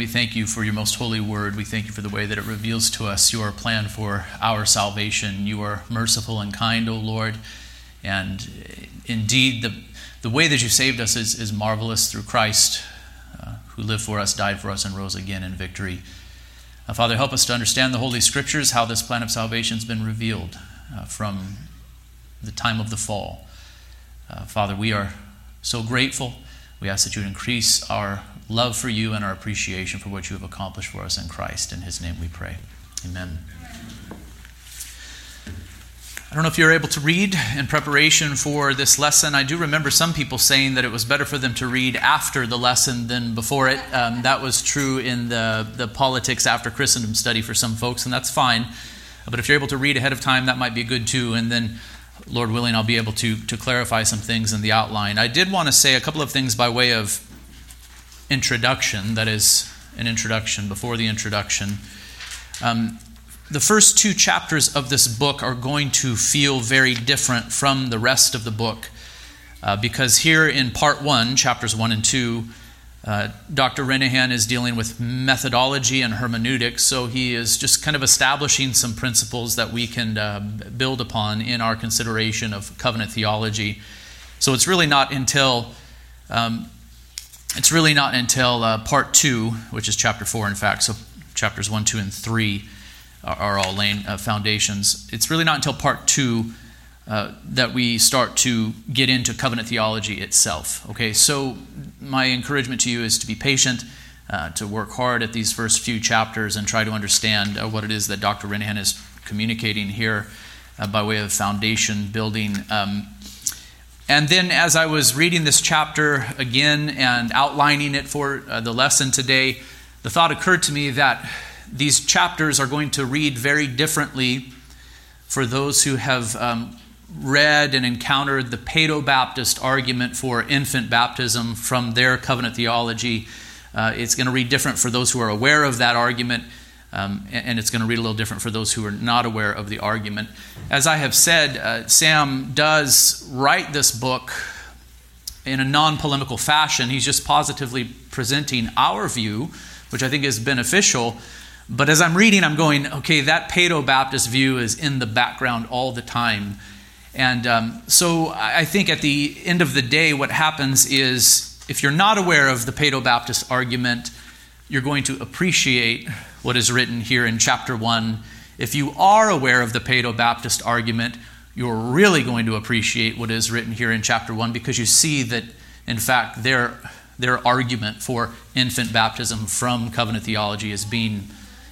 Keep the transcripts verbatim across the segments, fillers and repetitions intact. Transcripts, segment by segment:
we thank you for your most holy word. We thank you for the way that it reveals to us your plan for our salvation. You are merciful and kind, O Lord. And indeed, the, the way that you saved us is, is marvelous through Christ, uh, who lived for us, died for us, and rose again in victory. Uh, Father, help us to understand the Holy Scriptures, how this plan of salvation has been revealed uh, from the time of the fall. Uh, Father, we are so grateful. We ask that you would increase our love for you and our appreciation for what you have accomplished for us in Christ. In his name we pray. Amen. I don't know if you're able to read in preparation for this lesson. I do remember some people saying that it was better for them to read after the lesson than before it. Um, that was true in the, the Politics After Christendom study for some folks, and that's fine. But if you're able to read ahead of time, that might be good too. And then, Lord willing, I'll be able to, to clarify some things in the outline. I did want to say a couple of things by way of introduction, that is, an introduction before the introduction. Um, The first two chapters of this book are going to feel very different from the rest of the book uh, because here in part one, chapters one and two, uh, Doctor Renihan is dealing with methodology and hermeneutics, so he is just kind of establishing some principles that we can uh, build upon in our consideration of covenant theology. So it's really not until um, it's really not until uh, part two, which is chapter four, in fact, so chapters one, two, and three are all laying uh, foundations. It's really not until part two uh, that we start to get into covenant theology itself. Okay, so my encouragement to you is to be patient, uh, to work hard at these first few chapters and try to understand uh, what it is that Doctor Renihan is communicating here uh, by way of foundation building. Um, and then as I was reading this chapter again and outlining it for uh, the lesson today, the thought occurred to me that these chapters are going to read very differently for those who have um, read and encountered the Paedo-Baptist argument for infant baptism from their covenant theology. Uh, it's going to read different for those who are aware of that argument, um, and it's going to read a little different for those who are not aware of the argument. As I have said, uh, Sam does write this book in a non-polemical fashion. He's just positively presenting our view, which I think is beneficial. But as I'm reading, I'm going, okay, that Paedo-Baptist view is in the background all the time. And um, so I think at the end of the day, what happens is if you're not aware of the Paedo-Baptist argument, you're going to appreciate what is written here in chapter one. If you are aware of the Paedo-Baptist argument, you're really going to appreciate what is written here in chapter one because you see that, in fact, their, their argument for infant baptism from covenant theology is being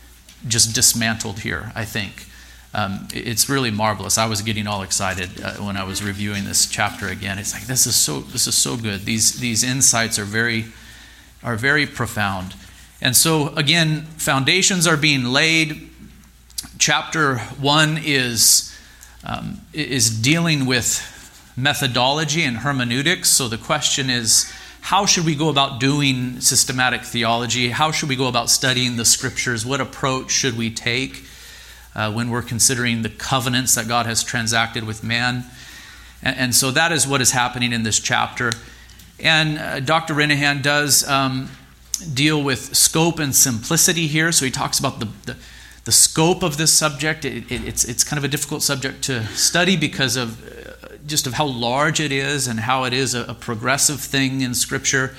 just dismantled here, I think. Um, it's really marvelous. I was getting all excited uh, when I was reviewing this chapter again. It's like, this is so this is so good. These these insights are very are very profound. And so again, foundations are being laid. Chapter one is um, is dealing with methodology and hermeneutics. So the question is, how should we go about doing systematic theology? How should we go about studying the Scriptures? What approach should we take uh, when we're considering the covenants that God has transacted with man? And, and so that is what is happening in this chapter. And uh, Doctor Renihan does um, deal with scope and simplicity here. So he talks about the, the, the scope of this subject. It, it, it's, it's kind of a difficult subject to study because of just of how large it is and how it is a, a progressive thing in Scripture.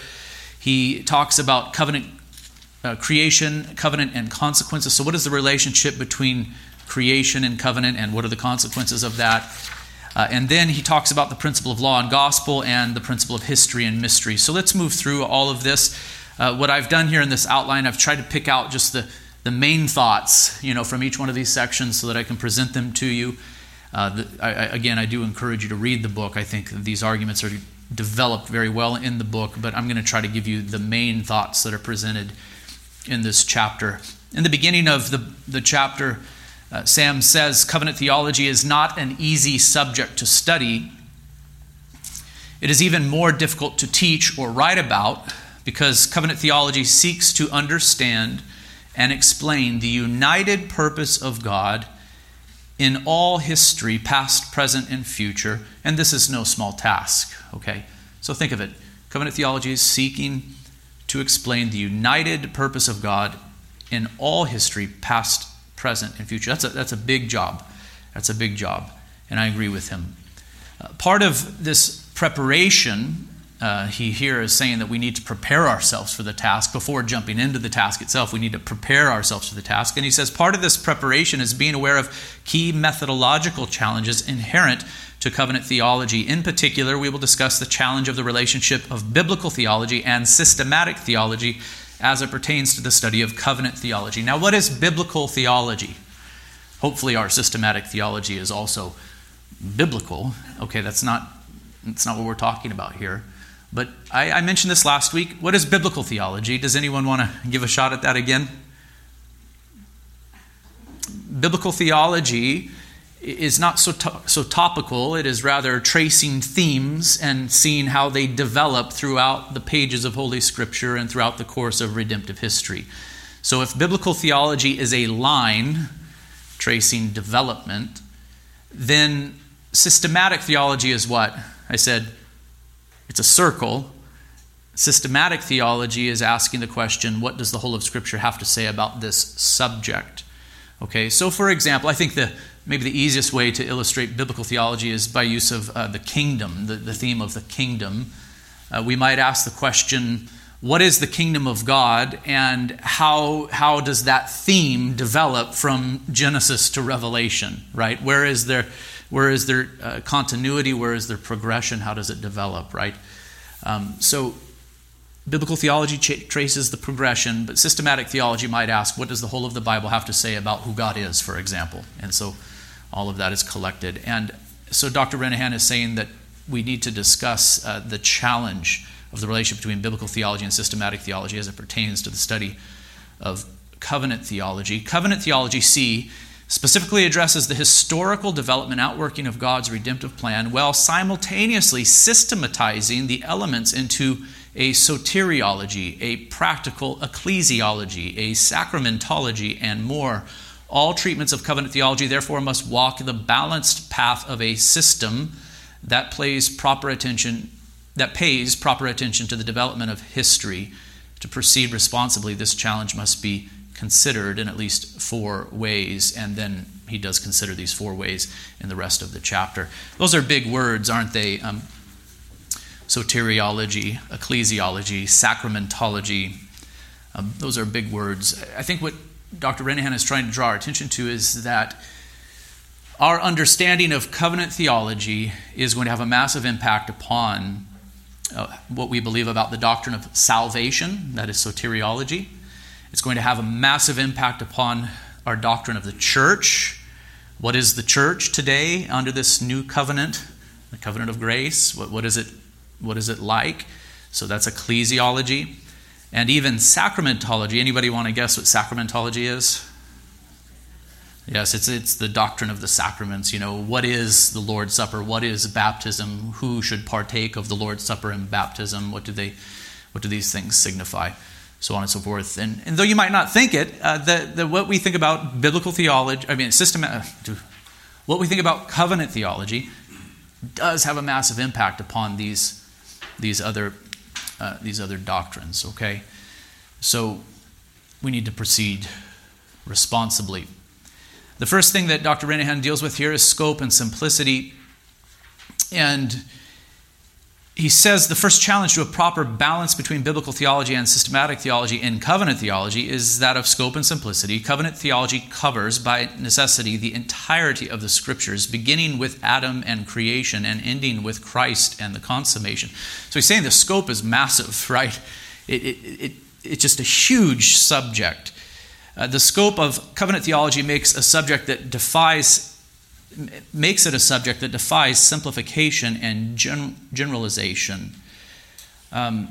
He talks about covenant uh, creation, covenant, and consequences. So what is the relationship between creation and covenant, and what are the consequences of that? Uh, and then he talks about the principle of law and gospel and the principle of history and mystery. So let's move through all of this. Uh, what I've done here in this outline, I've tried to pick out just the, the main thoughts, you know, from each one of these sections so that I can present them to you. Uh, the, I, I, again, I do encourage you to read the book. I think these arguments are developed very well in the book, but I'm going to try to give you the main thoughts that are presented in this chapter. In the beginning of the, the chapter, uh, Sam says, covenant theology is not an easy subject to study. It is even more difficult to teach or write about because covenant theology seeks to understand and explain the united purpose of God in all history, past, present, and future, and this is no small task, okay? So think of it. Covenant theology is seeking to explain the united purpose of God in all history, past, present, and future. That's a, that's a big job. That's a big job, and I agree with him. Uh, part of this preparation, uh, he here is saying that we need to prepare ourselves for the task before jumping into the task itself. We need to prepare ourselves for the task. And he says part of this preparation is being aware of key methodological challenges inherent to covenant theology. In particular, we will discuss the challenge of the relationship of biblical theology and systematic theology as it pertains to the study of covenant theology. Now, what is biblical theology? Hopefully our systematic theology is also biblical. Okay, that's not, that's not what we're talking about here. But I, I mentioned this last week. What is biblical theology? Does anyone want to give a shot at that again? Biblical theology is not so to- so topical. It is rather tracing themes and seeing how they develop throughout the pages of Holy Scripture and throughout the course of redemptive history. So if biblical theology is a line tracing development, then systematic theology is what? I said it's a circle. Systematic theology is asking the question, what does the whole of Scripture have to say about this subject? Okay, so for example, I think the maybe the easiest way to illustrate biblical theology is by use of uh, the kingdom, the, the theme of the kingdom. Uh, we might ask the question, what is the kingdom of God, and how how does that theme develop from Genesis to Revelation, right? Where is there, where is there uh, continuity? Where is there progression? How does it develop, right? Um, so biblical theology ch- traces the progression, but systematic theology might ask, what does the whole of the Bible have to say about who God is, for example? And so all of that is collected. And so Doctor Renihan is saying that we need to discuss uh, the challenge of the relationship between biblical theology and systematic theology as it pertains to the study of covenant theology. Covenant theology, C, specifically addresses the historical development outworking of God's redemptive plan while simultaneously systematizing the elements into a soteriology, a practical ecclesiology, a sacramentology, and more. All treatments of covenant theology, therefore, must walk the balanced path of a system that plays proper attention, that pays proper attention to the development of history. To proceed responsibly, this challenge must be considered in at least four ways, and then he does consider these four ways in the rest of the chapter. Those are big words, aren't they? Um, soteriology, ecclesiology, sacramentology. Um, those are big words. I think what Doctor Renihan is trying to draw our attention to is that our understanding of covenant theology is going to have a massive impact upon uh, what we believe about the doctrine of salvation, that is soteriology. It's going to have a massive impact upon our doctrine of the church. What is the church today under this new covenant, the covenant of grace? What, what is it? What is it like? So that's ecclesiology. And even sacramentology. Anybody want to guess what sacramentology is? Yes, it's it's the doctrine of the sacraments. You know, what is the Lord's Supper? What is baptism? Who should partake of the Lord's Supper and baptism? What do they, what do these things signify? So on and so forth. And, and though you might not think it, uh, the, the what we think about biblical theology, I mean, system, uh, what we think about covenant theology does have a massive impact upon these these other uh, these other doctrines. Okay, so we need to proceed responsibly. The first thing that Doctor Renihan deals with here is scope and simplicity, and he says the first challenge to a proper balance between biblical theology and systematic theology in covenant theology is that of scope and simplicity. Covenant theology covers, by necessity, the entirety of the Scriptures, beginning with Adam and creation and ending with Christ and the consummation. So he's saying the scope is massive, right? It, it, it, it's just a huge subject. Uh, the scope of covenant theology makes a subject that defies makes it a subject that defies simplification and gen- generalization. Um,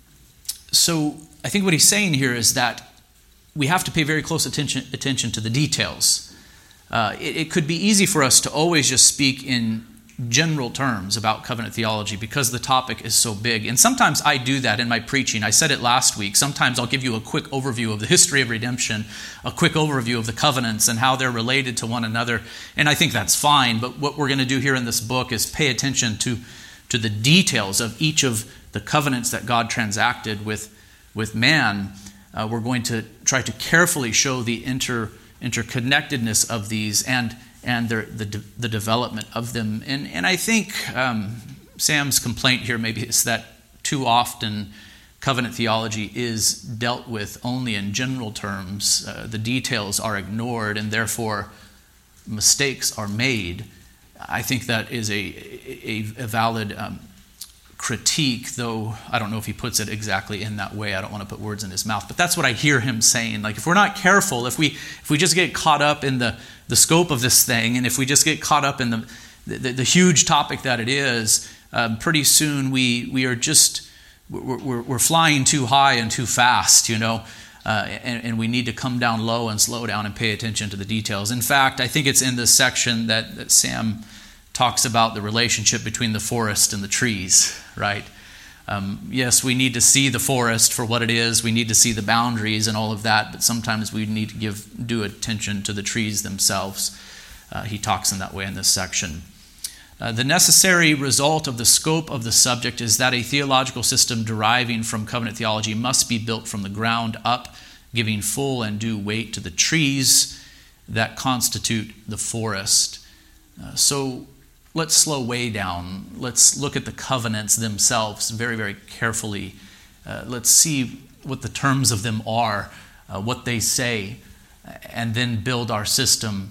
so I think what he's saying here is that we have to pay very close attention, attention to the details. Uh, it, it could be easy for us to always just speak in general terms about covenant theology because the topic is so big. And sometimes I do that in my preaching. I said it last week. Sometimes I'll give you a quick overview of the history of redemption, a quick overview of the covenants and how they're related to one another. And I think that's fine. But what we're going to do here in this book is pay attention to, to the details of each of the covenants that God transacted with, with man, uh, we're going to try to carefully show the inter interconnectedness of these and and their, the de- the development of them. And and I think um, Sam's complaint here maybe is that too often covenant theology is dealt with only in general terms. Uh, the details are ignored, and therefore mistakes are made. I think that is a a, a valid um, critique, though I don't know if he puts it exactly in that way. I don't want to put words in his mouth, but that's what I hear him saying. Like, if we're not careful, if we if we just get caught up in the, the scope of this thing, and if we just get caught up in the the, the huge topic that it is, um, pretty soon we we are just we're, we're, we're flying too high and too fast, you know. Uh, and, and we need to come down low and slow down and pay attention to the details. In fact, I think it's in this section that, that Sam talks about the relationship between the forest and the trees, right? Um, yes, we need to see the forest for what it is. We need to see the boundaries and all of that, but sometimes we need to give due attention to the trees themselves. Uh, he talks in that way in this section. Uh, the necessary result of the scope of the subject is that a theological system deriving from covenant theology must be built from the ground up, giving full and due weight to the trees that constitute the forest. Uh, so let's slow way down. Let's look at the covenants themselves very, very carefully. Uh, let's see what the terms of them are, uh, what they say, and then build our system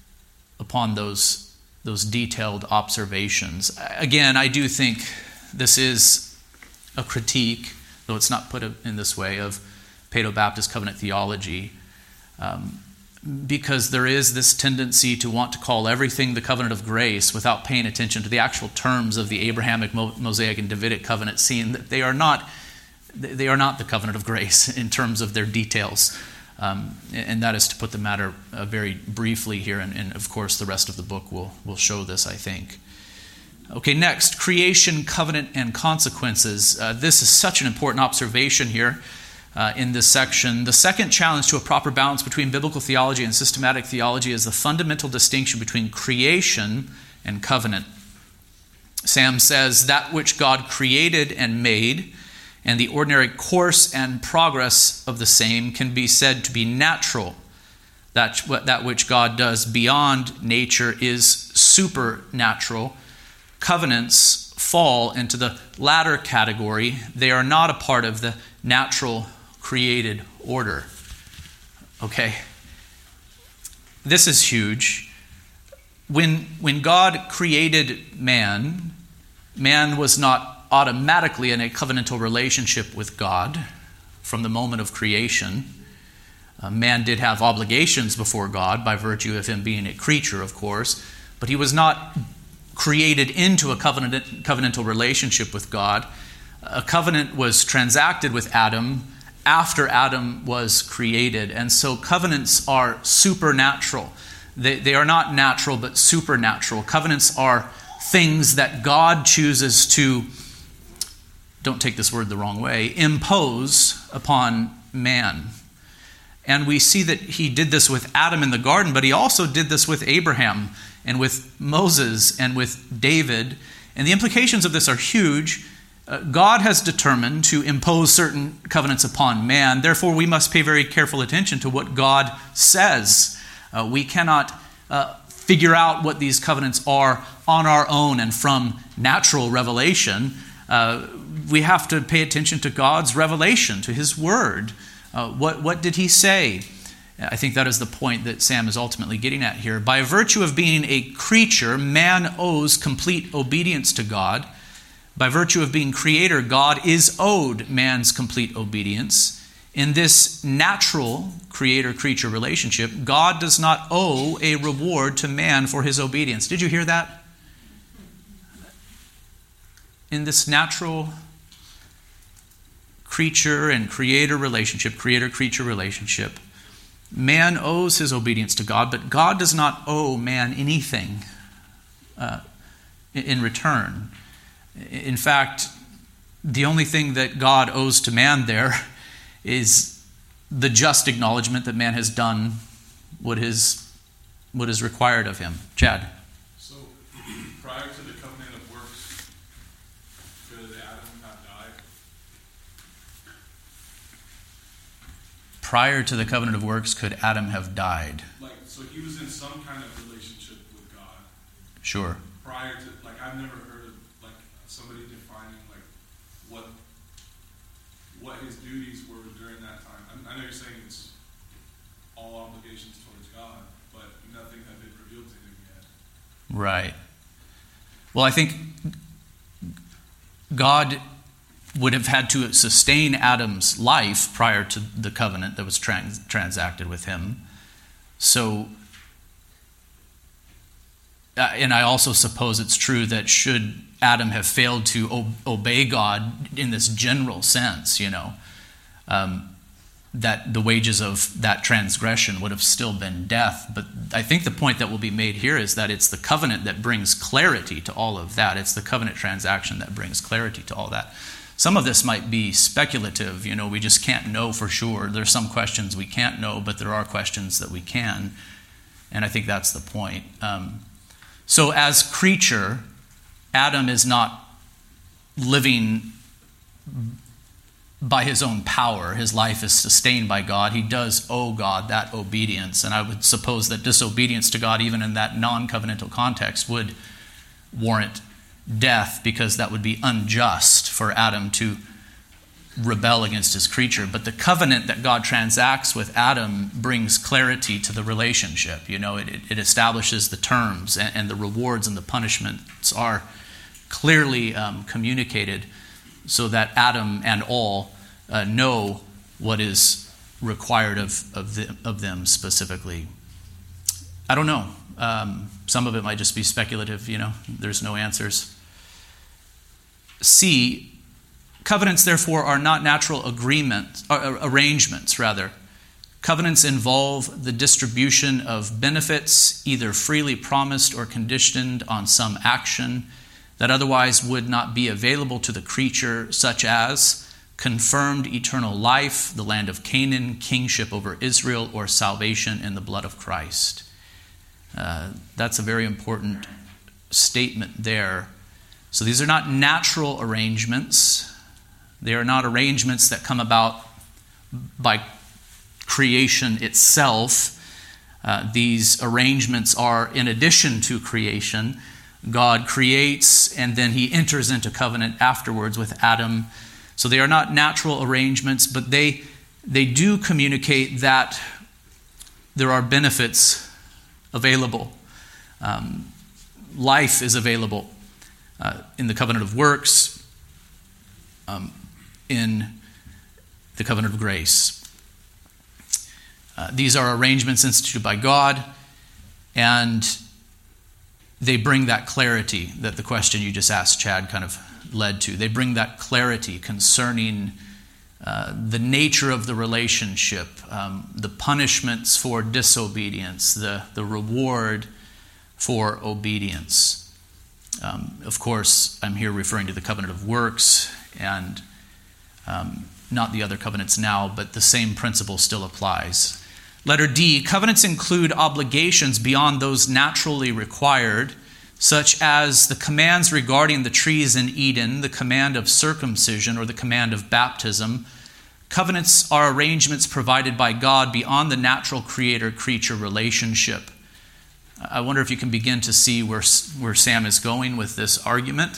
upon those those detailed observations. Again, I do think this is a critique, though it's not put in this way, of Paedo-Baptist covenant theology, um, because there is this tendency to want to call everything the covenant of grace without paying attention to the actual terms of the Abrahamic, Mosaic, and Davidic covenant, seeing that they are not they are not the covenant of grace in terms of their details. Um, and that is to put the matter uh, very briefly here, and, and of course the rest of the book will, will show this, I think. Okay, next, creation, covenant, and consequences. Uh, this is such an important observation here uh, in this section. The second challenge to a proper balance between biblical theology and systematic theology is the fundamental distinction between creation and covenant. Sam says, that which God created and made, and the ordinary course and progress of the same can be said to be natural. That, that which God does beyond nature is supernatural. Covenants fall into the latter category. They are not a part of the natural created order. Okay? This is huge. When, when God created man, man was not automatically in a covenantal relationship with God from the moment of creation. Uh, man did have obligations before God by virtue of him being a creature, of course, but he was not created into a covenant, covenantal relationship with God. A covenant was transacted with Adam after Adam was created, and so covenants are supernatural. They, they are not natural, but supernatural. Covenants are things that God chooses to, don't take this word the wrong way, impose upon man. And we see that he did this with Adam in the garden, but he also did this with Abraham and with Moses and with David. And the implications of this are huge. Uh, God has determined to impose certain covenants upon man. Therefore, we must pay very careful attention to what God says. Uh, we cannot uh, figure out what these covenants are on our own and from natural revelation. Uh, we have to pay attention to God's revelation, to his word. Uh, what, what did he say? I think that is the point that Sam is ultimately getting at here. By virtue of being a creature, man owes complete obedience to God. By virtue of being creator, God is owed man's complete obedience. In this natural creator-creature relationship, God does not owe a reward to man for his obedience. Did you hear that? In this natural creature and creator relationship, creator-creature relationship, man owes his obedience to God, but God does not owe man anything uh, in return. In fact, the only thing that God owes to man there is the just acknowledgement that man has done what is, what is required of him. Chad? So, prior to the covenant of works, could Adam have died? prior to the covenant of works, could Adam have died? Like, so he was in some kind of relationship with God. Sure. Prior to, like, I've never heard of, like, somebody defining, like, what what his duties were during that time. I, I know you're saying it's all obligations towards God, but nothing had been revealed to him yet. Right. Well, I think God would have had to sustain Adam's life prior to the covenant that was trans- transacted with him. So, uh, and I also suppose it's true that should Adam have failed to o- obey God in this general sense, you know, um, that the wages of that transgression would have still been death. But I think the point that will be made here is that it's the covenant that brings clarity to all of that. It's the covenant transaction that brings clarity to all that. Some of this might be speculative, you know, we just can't know for sure. There's some questions we can't know, but there are questions that we can. And I think that's the point. Um, so as creature, Adam is not living by his own power. His life is sustained by God. He does owe God that obedience. And I would suppose that disobedience to God, even in that non-covenantal context, would warrant death, because that would be unjust for Adam to rebel against his creature. But the covenant that God transacts with Adam brings clarity to the relationship. You know, it, it establishes the terms, and, and the rewards and the punishments are clearly um, communicated, so that Adam and all uh, know what is required of, of, the, of them specifically. I don't know. Um, some of it might just be speculative, you know. There's no answers. C, covenants, therefore, are not natural agreements, or arrangements, rather. Covenants involve the distribution of benefits, either freely promised or conditioned on some action that otherwise would not be available to the creature, such as confirmed eternal life, the land of Canaan, kingship over Israel, or salvation in the blood of Christ. Uh, that's a very important statement there. So these are not natural arrangements. They are not arrangements that come about by creation itself. Uh, these arrangements are in addition to creation. God creates, and then he enters into covenant afterwards with Adam. So they are not natural arrangements, but they they do communicate that there are benefits available. Um, life is available uh, in the covenant of works, um, in the covenant of grace. Uh, these are arrangements instituted by God, and they bring that clarity that the question you just asked, Chad, kind of led to. They bring that clarity concerning uh, the nature of the relationship, um, the punishments for disobedience, the, the reward for obedience. Um, of course, I'm here referring to the covenant of works and um, not the other covenants now, but the same principle still applies. Letter D, covenants include obligations beyond those naturally required, such as the commands regarding the trees in Eden, the command of circumcision, or the command of baptism. Covenants are arrangements provided by God beyond the natural creator-creature relationship. I wonder if you can begin to see where, where Sam is going with this argument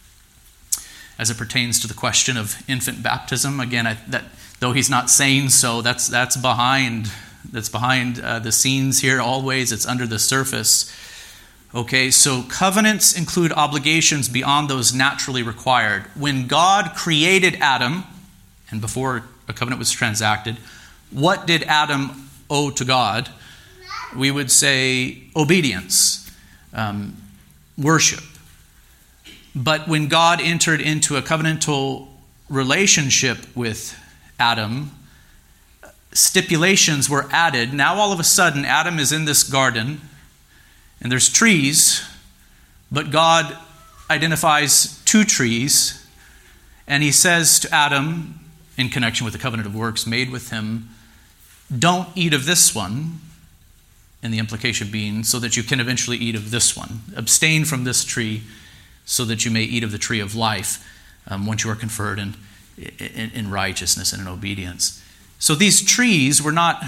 as it pertains to the question of infant baptism. Again, I, that, though he's not saying so, that's, that's behind... That's behind uh, the scenes here always. It's under the surface. Okay, so covenants include obligations beyond those naturally required. When God created Adam, and before a covenant was transacted, what did Adam owe to God? We would say obedience, um, worship. But when God entered into a covenantal relationship with Adam, stipulations were added. Now all of a sudden, Adam is in this garden, and there's trees, but God identifies two trees, and he says to Adam, in connection with the covenant of works made with him, don't eat of this one, and the implication being so that you can eventually eat of this one. Abstain from this tree so that you may eat of the tree of life um, once you are conferred in, in, in righteousness and in obedience. So these trees were not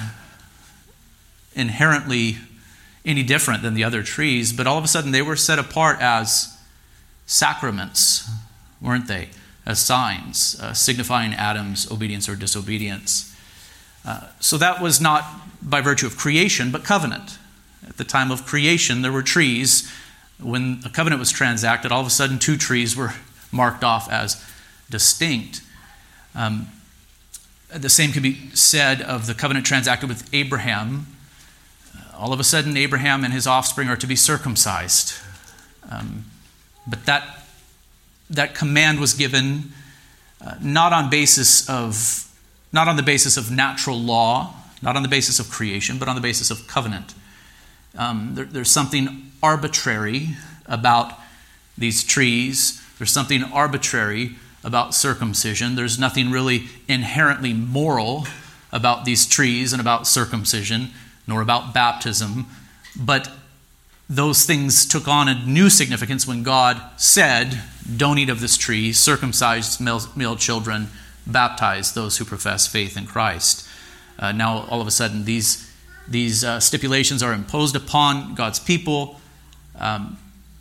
inherently any different than the other trees, but all of a sudden they were set apart as sacraments, weren't they? As signs, uh, signifying Adam's obedience or disobedience. Uh, so that was not by virtue of creation, but covenant. At the time of creation, there were trees. When a covenant was transacted, all of a sudden two trees were marked off as distinct. Um, the same can be said of the covenant transacted with Abraham. Uh, all of a sudden, Abraham and his offspring are to be circumcised. Um, but that, that command was given uh, not on basis of, not on the basis of natural law, not on the basis of creation, but on the basis of covenant. Um, there, there's something arbitrary about these trees. There's something arbitrary about circumcision. There's nothing really inherently moral about these trees and about circumcision, nor about baptism. But those things took on a new significance when God said, don't eat of this tree, circumcise male, male children, baptize those who profess faith in Christ. Uh, now, all of a sudden, these These uh, stipulations are imposed upon God's people, um,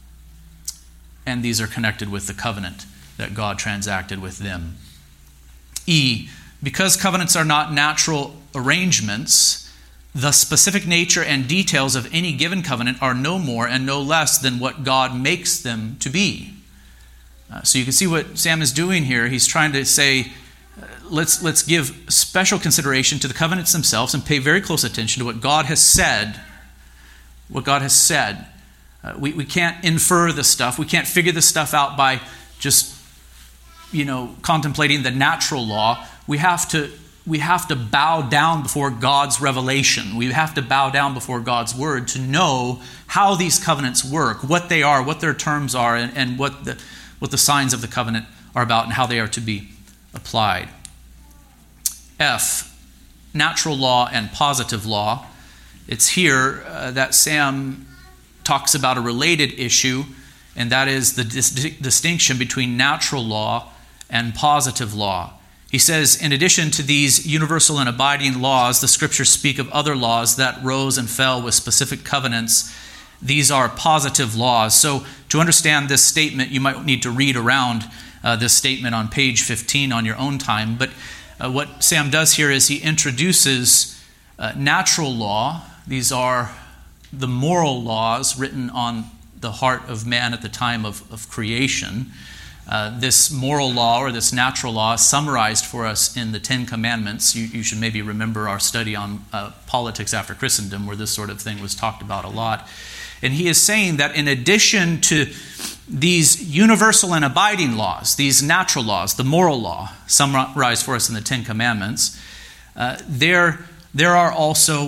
and these are connected with the covenant that God transacted with them. E, because covenants are not natural arrangements, the specific nature and details of any given covenant are no more and no less than what God makes them to be. Uh, so you can see what Sam is doing here. He's trying to say, Let's, let's give special consideration to the covenants themselves and pay very close attention to what God has said. What God has said. Uh, we, we can't infer this stuff. We can't figure this stuff out by just, you know, contemplating the natural law. We have to, we have to bow down before God's revelation. We have to bow down before God's word to know how these covenants work, what they are, what their terms are, and, and what the, what the signs of the covenant are about and how they are to be applied. F, natural law and positive law. It's here uh, that Sam talks about a related issue, and that is the dis- distinction between natural law and positive law. He says, in addition to these universal and abiding laws, the scriptures speak of other laws that rose and fell with specific covenants. These are positive laws. So to understand this statement, you might need to read around uh, this statement on page fifteen on your own time. But Uh, what Sam does here is he introduces uh, natural law. These are the moral laws written on the heart of man at the time of, of creation. Uh, this moral law or this natural law is summarized for us in the Ten Commandments. You, you should maybe remember our study on uh, politics after Christendom, where this sort of thing was talked about a lot. And he is saying that in addition to these universal and abiding laws, these natural laws, the moral law, summarized for us in the Ten Commandments, uh, there, there are also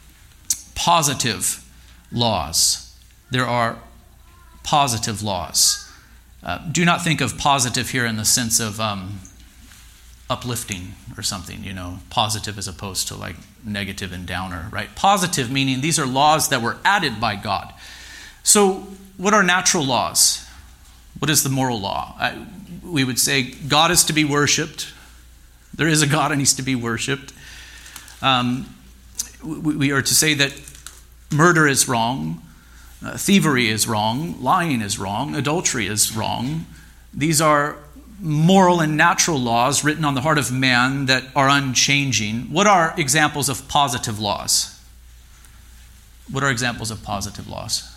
positive laws. There are positive laws. Uh, do not think of positive here in the sense of um, uplifting or something, you know, positive as opposed to like negative and downer, right? Positive meaning these are laws that were added by God. So what are natural laws? What is the moral law? I, we would say God is to be worshipped. There is a God and he's to be worshipped. Um, we, we are to say that murder is wrong, uh, thievery is wrong, lying is wrong, adultery is wrong. These are moral and natural laws written on the heart of man that are unchanging. What are examples of positive laws? What are examples of positive laws?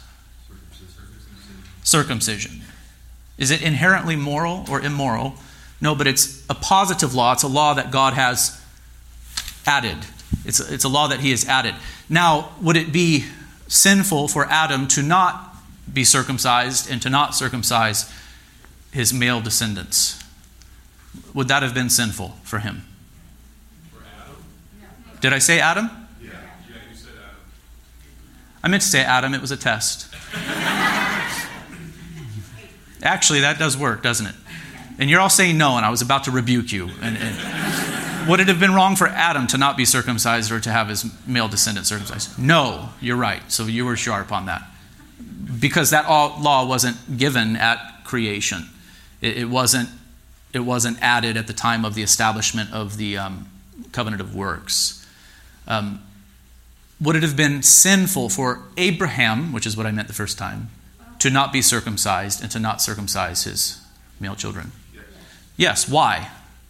Circumcision. Is it inherently moral or immoral? No, but it's a positive law. It's a law that God has added. It's a, it's a law that he has added. Now, would it be sinful for Adam to not be circumcised and to not circumcise his male descendants? Would that have been sinful for him? For Adam? Did I say Adam? Yeah, yeah, you said Adam. I meant to say Adam. It was a test. Actually, that does work, doesn't it? And you're all saying no, and I was about to rebuke you. And, and would it have been wrong for Adam to not be circumcised or to have his male descendants circumcised? No, you're right. So you were sharp on that. Because that law wasn't given at creation. It, it wasn't. It wasn't added at the time of the establishment of the um, covenant of works. Um, would it have been sinful for Abraham, which is what I meant the first time, to not be circumcised and to not circumcise his male children? Yes. Yes. Why?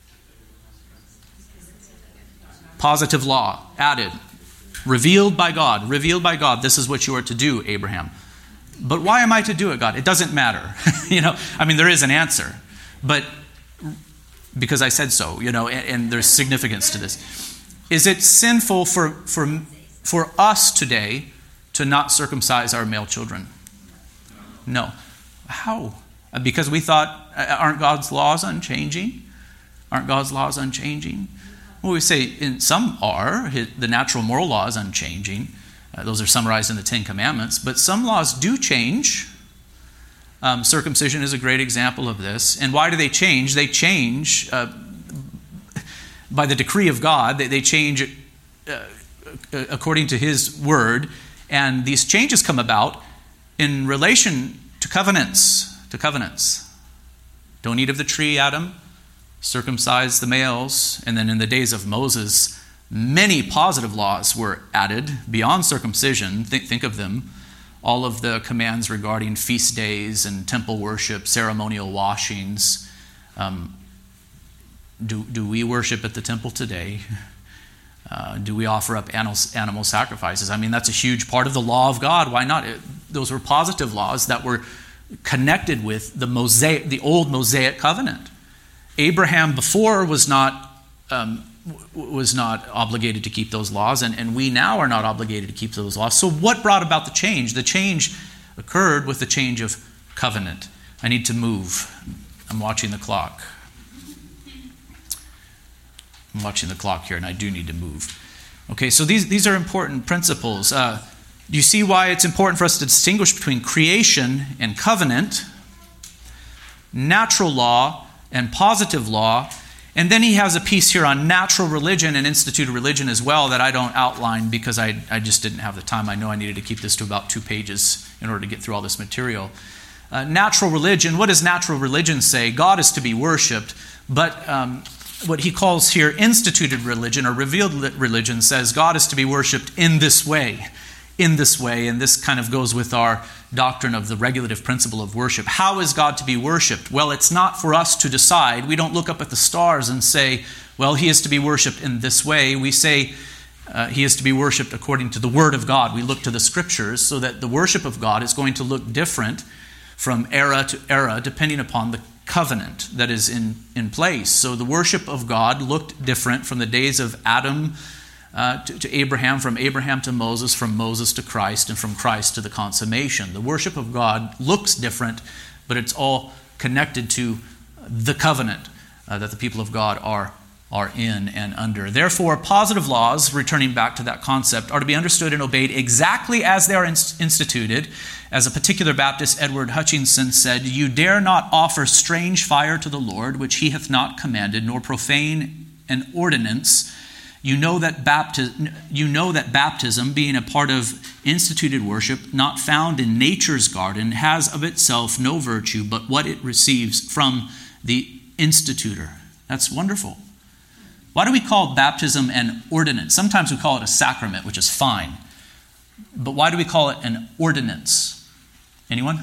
Positive law added. Revealed by God. Revealed by God. This is what you are to do, Abraham. But why am I to do it, God? It doesn't matter. you know, I mean, there is an answer. But because I said so, you know, and, and there's significance to this. Is it sinful for, for, for us today to not circumcise our male children? No. How? Because we thought, aren't God's laws unchanging? Aren't God's laws unchanging? Well, we say in some are. The natural moral law is unchanging. Uh, those are summarized in the Ten Commandments. But some laws do change. Um, circumcision is a great example of this. And why do they change? They change uh, by the decree of God. They, they change uh, according to His word. And these changes come about in relation to covenants. To covenants. Don't eat of the tree, Adam. Circumcise the males. And then in the days of Moses, many positive laws were added beyond circumcision. Think, think of them. All of the commands regarding feast days and temple worship, ceremonial washings. Um, do, do we worship at the temple today? Uh, do we offer up animal, animal sacrifices? I mean, that's a huge part of the law of God. Why not? It, those were positive laws that were connected with the Mosaic, the old Mosaic covenant. Abraham before was not um, was not obligated to keep those laws, and, and we now are not obligated to keep those laws. So what brought about the change? The change occurred with the change of covenant. I need to move. I'm watching the clock. I'm watching the clock here, and I do need to move. Okay, so these, these are important principles. Uh, do you see why it's important for us to distinguish between creation and covenant, natural law and positive law? And then he has a piece here on natural religion and instituted religion as well that I don't outline because I, I just didn't have the time. I know I needed to keep this to about two pages in order to get through all this material. Uh, natural religion, what does natural religion say? God is to be worshipped, but um, what he calls here instituted religion or revealed religion says God is to be worshipped in this way. In this way, and this kind of goes with our doctrine of the regulative principle of worship. How is God to be worshipped? Well, it's not for us to decide. We don't look up at the stars and say, well, he is to be worshipped in this way. We say uh, he is to be worshipped according to the Word of God. We look to the Scriptures so that the worship of God is going to look different from era to era depending upon the covenant that is in, in place. So the worship of God looked different from the days of Adam Uh, to, to Abraham, from Abraham to Moses, from Moses to Christ, and from Christ to the consummation. The worship of God looks different, but it's all connected to the covenant uh, that the people of God are, are in and under. Therefore, positive laws, returning back to that concept, are to be understood and obeyed exactly as they are inst- instituted. As a particular Baptist, Edward Hutchinson, said, "You dare not offer strange fire to the Lord, which he hath not commanded, nor profane an ordinance. You know that baptism, you know that baptism, being a part of instituted worship, not found in nature's garden, has of itself no virtue, but what it receives from the institutor." That's wonderful. Why do we call baptism an ordinance? Sometimes we call it a sacrament, which is fine. But why do we call it an ordinance? Anyone?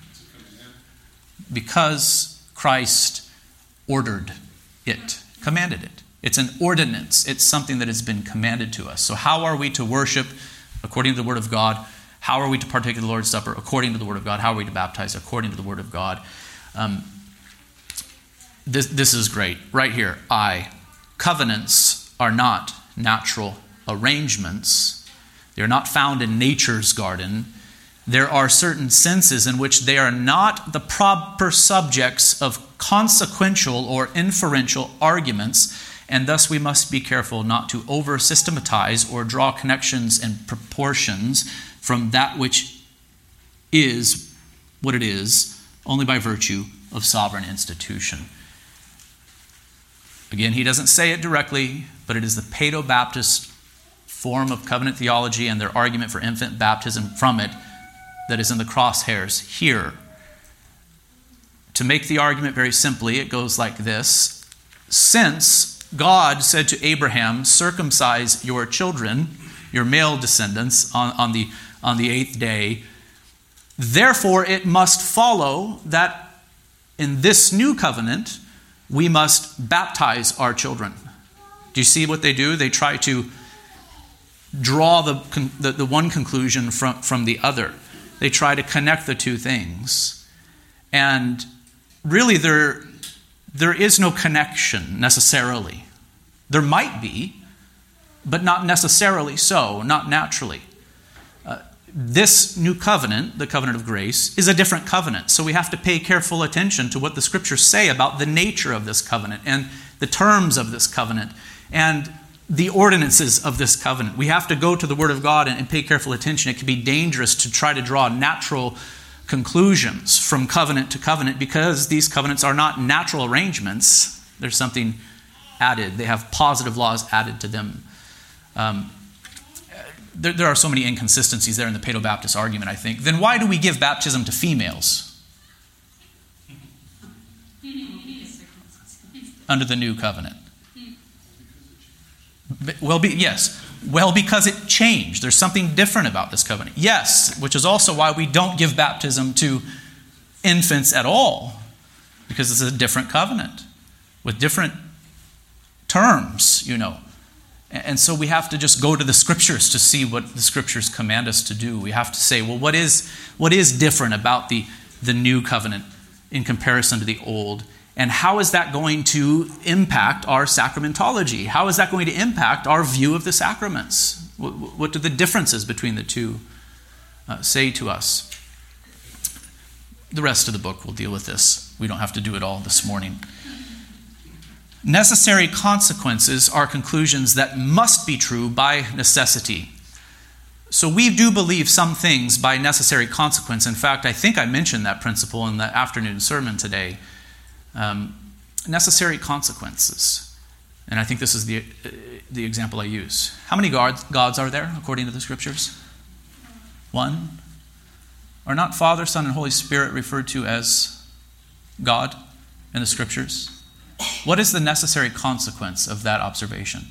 Because Christ ordered it, commanded it. It's an ordinance. It's something that has been commanded to us. So how are we to worship according to the Word of God? How are we to partake of the Lord's Supper according to the Word of God? How are we to baptize according to the Word of God? Um, this, this is great. Right here, I. Covenants are not natural arrangements. They are not found in nature's garden. There are certain senses in which they are not the proper subjects of consequential or inferential arguments, and thus we must be careful not to over-systematize or draw connections and proportions from that which is what it is only by virtue of sovereign institution. Again, he doesn't say it directly, but it is the Paedo-Baptist form of covenant theology and their argument for infant baptism from it that is in the crosshairs here. To make the argument very simply, it goes like this. Since God said to Abraham, circumcise your children, your male descendants, on, on, the, on the eighth day. Therefore, it must follow that in this new covenant, we must baptize our children. Do you see what they do? They try to draw the, the, the one conclusion from, from the other. They try to connect the two things. And really, there, there is no connection necessarily. There might be, but not necessarily so, not naturally. Uh, this new covenant, the covenant of grace, is a different covenant. So we have to pay careful attention to what the Scriptures say about the nature of this covenant and the terms of this covenant and the ordinances of this covenant. We have to go to the Word of God and, and pay careful attention. It can be dangerous to try to draw natural conclusions from covenant to covenant because these covenants are not natural arrangements. There's something added. They have positive laws added to them. Um, there, there are so many inconsistencies there in the Paedo-Baptist argument, I think. Then why do we give baptism to females under the new covenant? Well, be, yes. Well, because it changed. There's something different about this covenant. Yes, which is also why we don't give baptism to infants at all, because this is a different covenant with different terms, you know. And so we have to just go to the Scriptures to see what the Scriptures command us to do. We have to say, well, what is what is different about the, the new covenant in comparison to the old? And how is that going to impact our sacramentology? How is that going to impact our view of the sacraments? What, what do the differences between the two uh, say to us? The rest of the book will deal with this. We don't have to do it all this morning. Necessary consequences are conclusions that must be true by necessity. So we do believe some things by necessary consequence. In fact, I think I mentioned that principle in the afternoon sermon today. Um, necessary consequences. And I think this is the, uh, the example I use. How many gods, gods are there according to the Scriptures? One. Are not Father, Son, and Holy Spirit referred to as God in the Scriptures? What is the necessary consequence of that observation?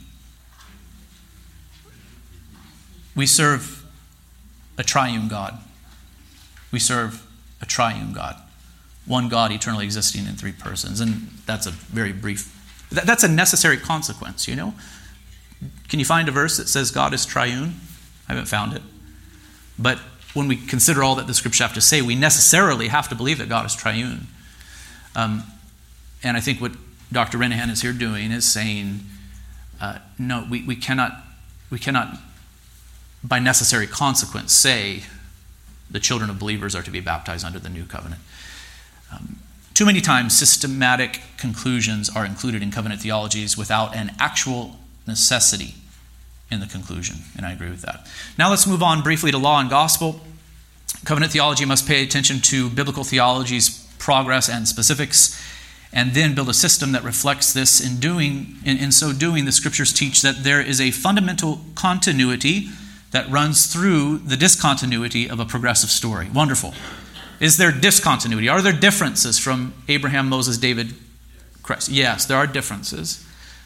We serve a triune God. We serve a triune God. One God eternally existing in three persons. And that's a very brief, that, that's a necessary consequence, you know. Can you find a verse that says God is triune? I haven't found it. But when we consider all that the Scriptures have to say, we necessarily have to believe that God is triune. Um, and I think what Doctor Renahan is here doing is saying, uh, no, we, we cannot, we cannot, by necessary consequence, say the children of believers are to be baptized under the new covenant. Um, too many times, systematic conclusions are included in covenant theologies without an actual necessity in the conclusion, and I agree with that. Now let's move on briefly to law and gospel. Covenant theology must pay attention to biblical theology's progress and specifics, and then build a system that reflects this. In doing, in, in so doing, the Scriptures teach that there is a fundamental continuity that runs through the discontinuity of a progressive story. Wonderful. Is there discontinuity? Are there differences from Abraham, Moses, David, Christ? Yes, there are differences.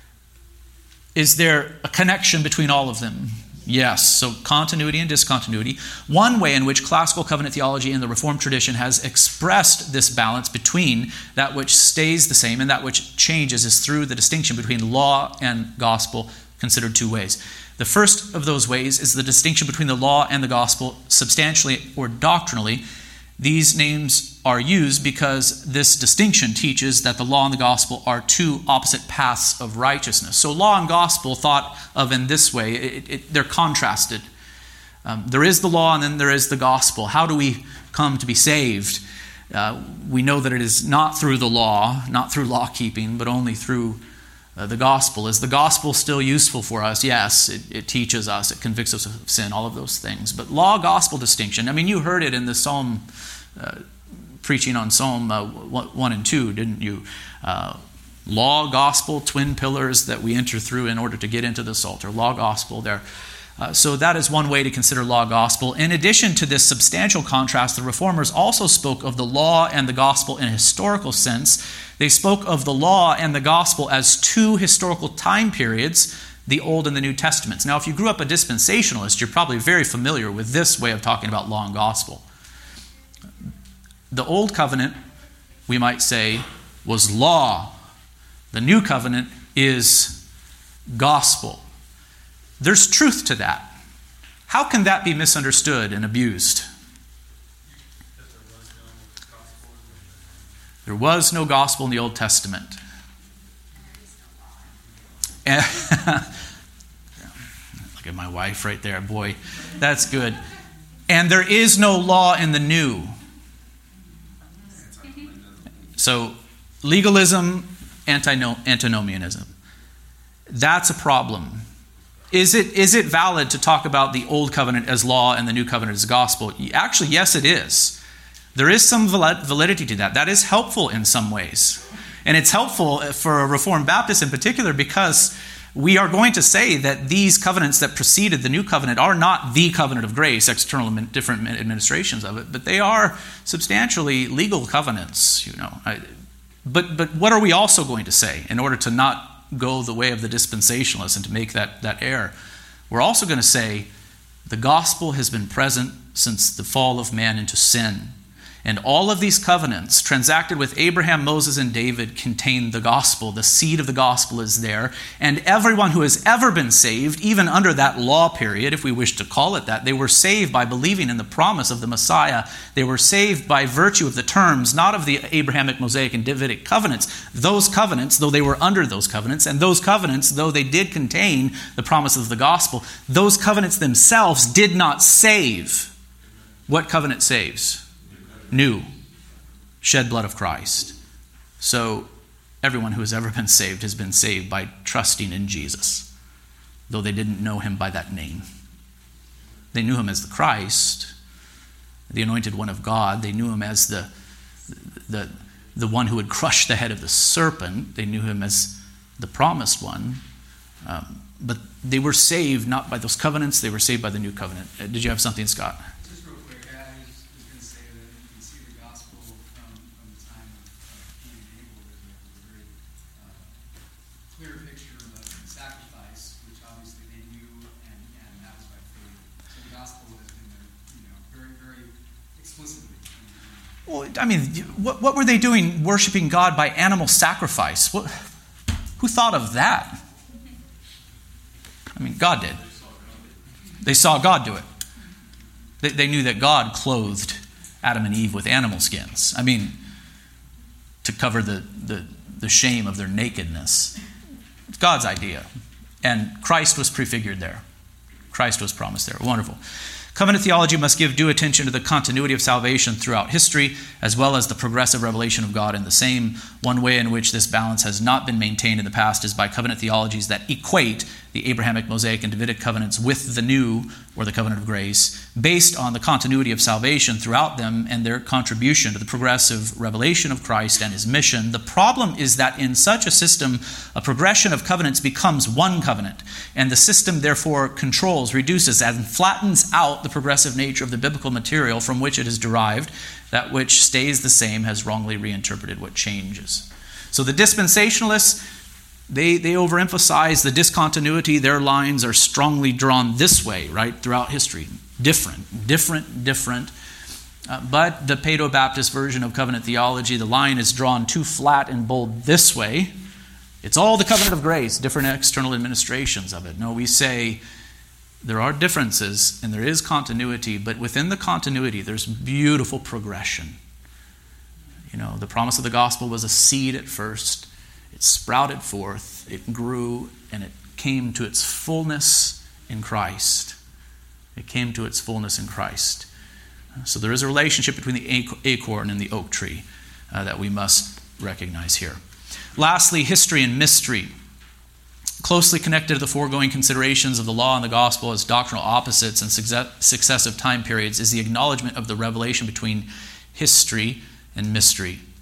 Is there a connection between all of them? Yes. So continuity and discontinuity. One way in which classical covenant theology in the Reformed tradition has expressed this balance between that which stays the same and that which changes is through the distinction between law and gospel, considered two ways. The first of those ways is the distinction between the law and the gospel substantially or doctrinally. These names are used because this distinction teaches that the law and the gospel are two opposite paths of righteousness. So law and gospel, thought of in this way, it, it, they're contrasted. Um, there is the law and then there is the gospel. How do we come to be saved? Uh, we know that it is not through the law, not through law keeping, but only through uh, the gospel. Is the gospel still useful for us? Yes, it, it teaches us, it convicts us of sin, all of those things. But law-gospel distinction, I mean, you heard it in the Psalm, uh, preaching on Psalm uh, one and two, didn't you? Uh, law, gospel, twin pillars that we enter through in order to get into this altar. Law, gospel, they're, Uh, so that is one way to consider law gospel. In addition to this substantial contrast, the Reformers also spoke of the law and the gospel in a historical sense. They spoke of the law and the gospel as two historical time periods, the Old and the New Testaments. Now, if you grew up a dispensationalist, you're probably very familiar with this way of talking about law and gospel. The Old Covenant, we might say, was law. The New Covenant is gospel. There's truth to that. How can that be misunderstood and abused? There was no gospel in the Old Testament. And look at my wife right there. Boy, that's good. And there is no law in the New. So, legalism, antinomianism. That's a problem. Is it, is it valid to talk about the Old Covenant as law and the New Covenant as gospel? Actually, yes, it is. There is some validity to that. That is helpful in some ways. And it's helpful for a Reformed Baptist in particular because we are going to say that these covenants that preceded the New Covenant are not the covenant of grace, external different administrations of it, but they are substantially legal covenants, you know. I, but but what are we also going to say in order to not go the way of the dispensationalists and to make that, that error? We're also going to say the gospel has been present since the fall of man into sin. And all of these covenants transacted with Abraham, Moses, and David contain the gospel. The seed of the gospel is there. And everyone who has ever been saved, even under that law period, if we wish to call it that, they were saved by believing in the promise of the Messiah. They were saved by virtue of the terms, not of the Abrahamic, Mosaic, and Davidic covenants. Those covenants, though they were under those covenants, and those covenants, though they did contain the promise of the gospel, those covenants themselves did not save. What covenant saves? New, shed blood of Christ. So everyone who has ever been saved has been saved by trusting in Jesus, though they didn't know him by that name. They knew him as the Christ, the anointed one of God. They knew him as the, the, the one who would crush the head of the serpent. They knew him as the promised one. Um, but they were saved not by those covenants. They were saved by the new covenant. Uh, did you have something, Scott? Well, I mean, what, what were they doing worshiping God by animal sacrifice? What, who thought of that? I mean, God did. They saw God do it. They, they knew that God clothed Adam and Eve with animal skins. I mean, to cover the, the, the shame of their nakedness. It's God's idea. And Christ was prefigured there. Christ was promised there. Wonderful. Covenant theology must give due attention to the continuity of salvation throughout history, as well as the progressive revelation of God in the same. One way in which this balance has not been maintained in the past is by covenant theologies that equate the Abrahamic, Mosaic, and Davidic covenants with the new, or the covenant of grace, based on the continuity of salvation throughout them and their contribution to the progressive revelation of Christ and his mission. The problem is that in such a system, a progression of covenants becomes one covenant, and the system therefore controls, reduces, and flattens out the progressive nature of the biblical material from which it is derived. That which stays the same has wrongly reinterpreted what changes. So the dispensationalists, They they overemphasize the discontinuity. Their lines are strongly drawn this way, right, throughout history. Different, different, different. Uh, but the Paedo-Baptist version of covenant theology, the line is drawn too flat and bold this way. It's all the covenant of grace, different external administrations of it. No, we say there are differences and there is continuity, but within the continuity there's beautiful progression. You know, the promise of the gospel was a seed at first. It sprouted forth, it grew, and it came to its fullness in Christ. It came to its fullness in Christ. So there is a relationship between the acorn and the oak tree uh, that we must recognize here. Lastly, history and mystery. Closely connected to the foregoing considerations of the law and the gospel as doctrinal opposites and successive time periods is the acknowledgement of the revelation between history and mystery.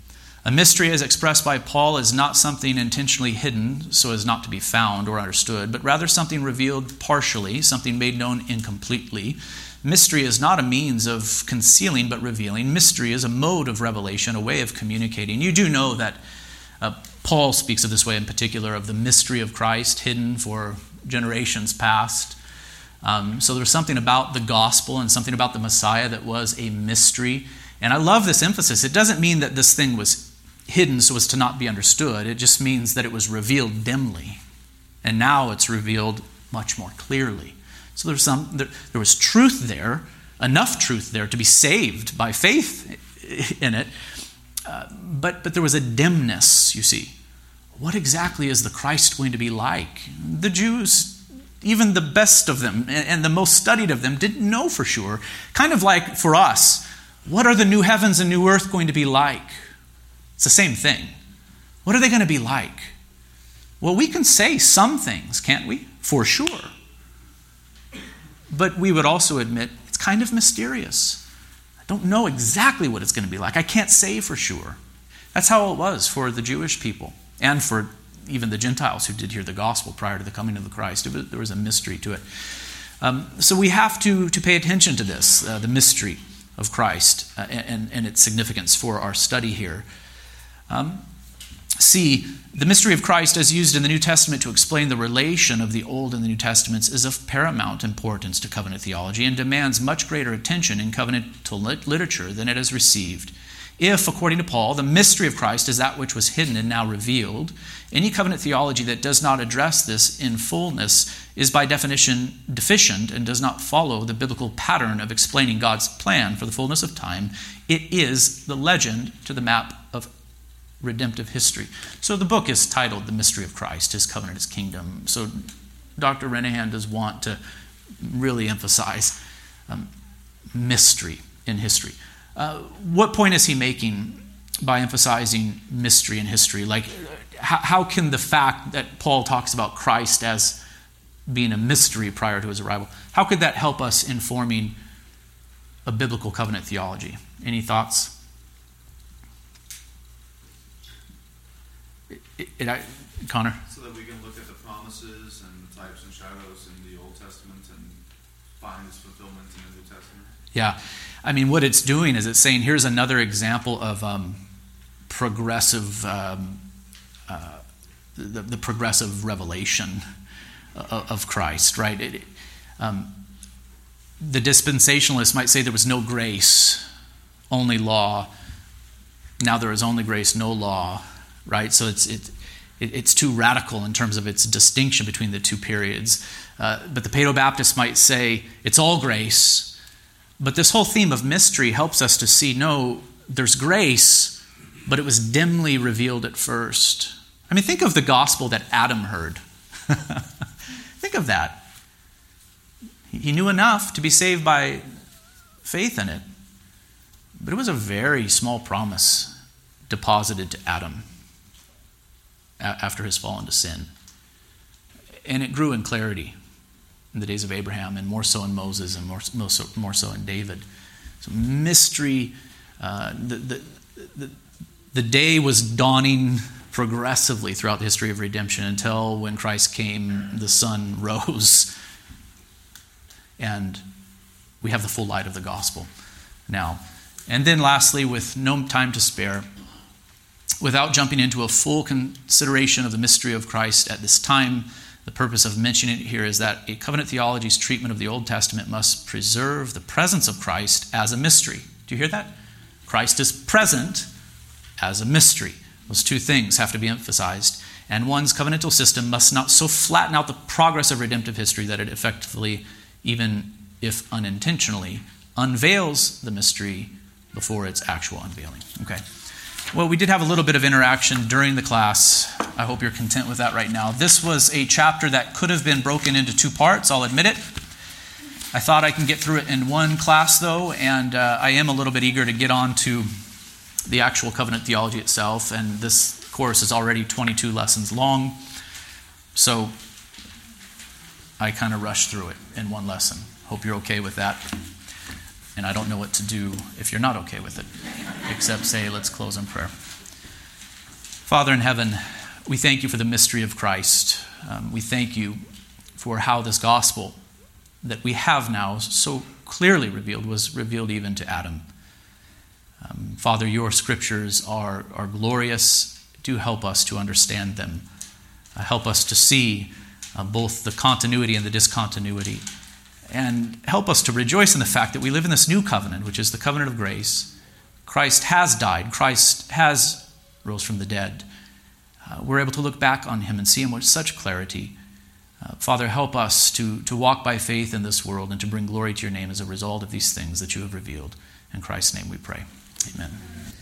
A mystery as expressed by Paul is not something intentionally hidden so as not to be found or understood, but rather something revealed partially, something made known incompletely. Mystery is not a means of concealing but revealing. Mystery is a mode of revelation, a way of communicating. You do know that uh, Paul speaks of this way in particular, of the mystery of Christ hidden for generations past. Um, so there's something about the gospel and something about the Messiah that was a mystery. And I love this emphasis. It doesn't mean that this thing was hidden so as to not be understood. It just means that it was revealed dimly. And now it's revealed much more clearly. So there's some, there, there was truth there, enough truth there to be saved by faith in it. Uh, but, but there was a dimness, you see. What exactly is the Christ going to be like? The Jews, even the best of them and, and the most studied of them, didn't know for sure. Kind of like for us, what are the new heavens and new earth going to be like? It's the same thing. What are they going to be like? Well, we can say some things, can't we? For sure. But we would also admit it's kind of mysterious. I don't know exactly what it's going to be like. I can't say for sure. That's how it was for the Jewish people and for even the Gentiles who did hear the gospel prior to the coming of the Christ. It was, there was a mystery to it. Um, so we have to, to pay attention to this, uh, the mystery of Christ uh, and, and its significance for our study here. Um, see, the mystery of Christ as used in the New Testament to explain the relation of the Old and the New Testaments is of paramount importance to covenant theology and demands much greater attention in covenantal literature than it has received. If, according to Paul, the mystery of Christ is that which was hidden and now revealed, any covenant theology that does not address this in fullness is by definition deficient and does not follow the biblical pattern of explaining God's plan for the fullness of time. It is the legend to the map of redemptive history. So the book is titled The Mystery of Christ, His Covenant, His Kingdom. So Doctor Renehan does want to really emphasize um, mystery in history. Uh, what point is he making by emphasizing mystery in history? Like, how, how can the fact that Paul talks about Christ as being a mystery prior to his arrival, how could that help us in forming a biblical covenant theology? Any thoughts? It, it, I, Connor? So that we can look at the promises and the types and shadows in the Old Testament and find its fulfillment in the New Testament. Yeah. I mean, what it's doing is it's saying, here's another example of um, progressive, um, uh, the, the progressive revelation of, of Christ, right? It, um, the dispensationalists might say there was no grace, only law. Now there is only grace, no law. Right, so it's it, it, it's too radical in terms of its distinction between the two periods. Uh, but the Paedo-Baptists might say it's all grace, but this whole theme of mystery helps us to see, no, there's grace, but it was dimly revealed at first. I mean, think of the gospel that Adam heard. Think of that. He knew enough to be saved by faith in it, but it was a very small promise deposited to Adam after his fall into sin. And it grew in clarity in the days of Abraham, and more so in Moses, and more, more, so, more so in David. So mystery, uh, the, the, the, the day was dawning progressively throughout the history of redemption until when Christ came, the sun rose, and we have the full light of the gospel now. And then lastly, with no time to spare, without jumping into a full consideration of the mystery of Christ at this time, the purpose of mentioning it here is that a covenant theology's treatment of the Old Testament must preserve the presence of Christ as a mystery. Do you hear that? Christ is present as a mystery. Those two things have to be emphasized. And one's covenantal system must not so flatten out the progress of redemptive history that it effectively, even if unintentionally, unveils the mystery before its actual unveiling. Okay. Well, we did have a little bit of interaction during the class. I hope you're content with that right now. This was a chapter that could have been broken into two parts, I'll admit it. I thought I can get through it in one class, though, and uh, I am a little bit eager to get on to the actual covenant theology itself, and this course is already twenty-two lessons long, so I kind of rushed through it in one lesson. Hope you're okay with that. And I don't know what to do if you're not okay with it, except say, let's close in prayer. Father in heaven, we thank you for the mystery of Christ. Um, we thank you for how this gospel that we have now so clearly revealed was revealed even to Adam. Um, Father, your scriptures are, are glorious. Do help us to understand them. Uh, help us to see uh, both the continuity and the discontinuity. And help us to rejoice in the fact that we live in this new covenant, which is the covenant of grace. Christ has died. Christ has rose from the dead. Uh, we're able to look back on him and see him with such clarity. Uh, Father, help us to, to walk by faith in this world and to bring glory to your name as a result of these things that you have revealed. In Christ's name we pray. Amen.